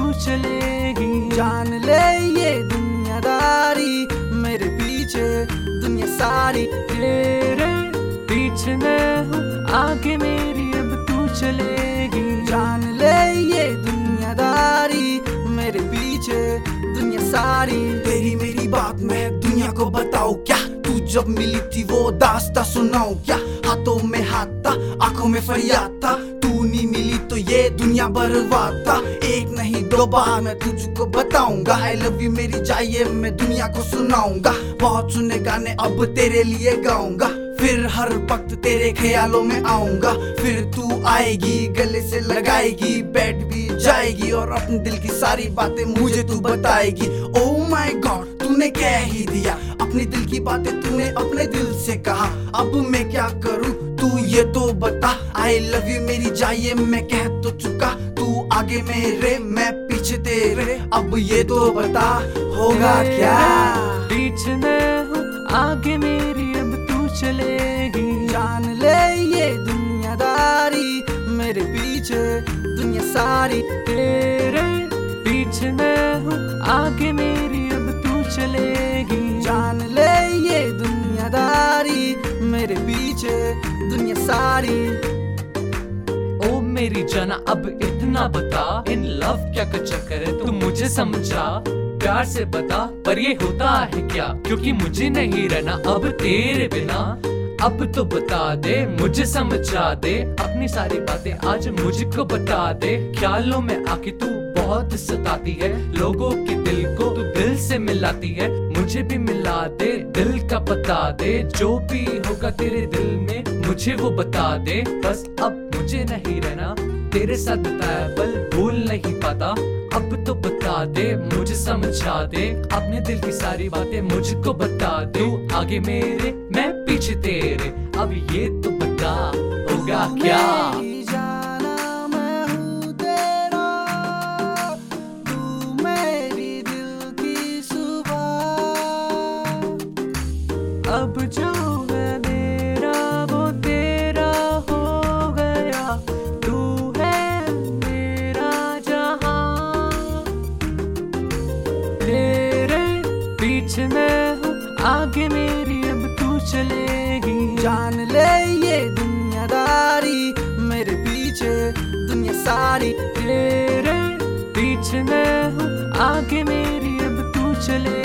तू चलेगी। जान ले ये दुनियादारी, मेरे पीछे दुनिया सारी। तेरे पीछे मैं हूँ, आगे मेरी अब तू चलेगी। जान ले ये दुनियादारी, मेरे पीछे दुनिया सारी। तेरी मेरी बात मैं दुनिया को बताऊं क्या, तू जब मिली थी वो दास्ता सुनाऊं क्या। हाथों में हाथ था, आंखों में फरियाद था, तू नहीं मिली तो ये दुनिया बर्बाद था। एक नहीं दो बार मैं तुझको बताऊंगा, आई लव यू मेरी चाहिए मैं दुनिया को सुनाऊंगा। बहुत सुने गाने अब तेरे लिए गाऊंगा, फिर हर वक्त तेरे ख्यालों में आऊंगा। फिर तू आएगी, गले से लगाएगी, बैठ भी जाएगी और अपने दिल की सारी बातें मुझे तू बताएगी। ओह माय गॉड, तूने कह ही दिया, अपने दिल की बातें तूने अपने दिल से कहा। अब मैं क्या करूं तू ये तो बता, आई लव यू मेरी चाहिए मैं कह तो चुका। तू आगे मेरे मैं पीछे तेरे, अब ये तो बता होगा क्या। पीछे मैं हूँ, आगे मेरी अब तू चलेगी। जान ले ये दुनियादारी, मेरे पीछे दुनिया सारी। तेरे पीछे मैं हूँ, आगे मेरी अब तू चलेगी। जान ले ये दुनियादारी, मेरे पीछे दुनिया सारी। ओ मेरी जाना अब इतना बता, इन लव क्या का चक्कर है तू मुझे समझा। प्यार से बता पर ये होता है क्या, क्योंकि मुझे नहीं रहना अब तेरे बिना। अब तो बता दे, मुझे समझा दे, अपनी सारी बातें आज मुझको बता दे। ख्यालों में आके तू बहुत सताती है, लोगों के दिल को तू दिल से मिलाती है। मुझे भी मिला दे, दिल का बता दे, जो भी होगा तेरे दिल में मुझे वो बता दे। बस अब मुझे नहीं रहना तेरे साथ बताया पल भूल नहीं पाता। अब तो बता दे, मुझे समझा दे, अपने दिल की सारी बातें मुझको बता दे। तू आगे मेरे मैं पीछे तेरे, अब ये तो बता होगा क्या। मेरी जाना मैं हूँ तेरा, तू मेरी दिल की सुबह। अब जो है मेरा वो तेरा हो गया, तू है मेरा जहां। तेरे पीछे मैं हूँ, आगे मेरी अब तू चलेगी। जान ले ये दुनियादारी, मेरे पीछे दुनिया सारी। तेरे पीछे मैं हूँ, आगे मेरी अब तू चलेगी।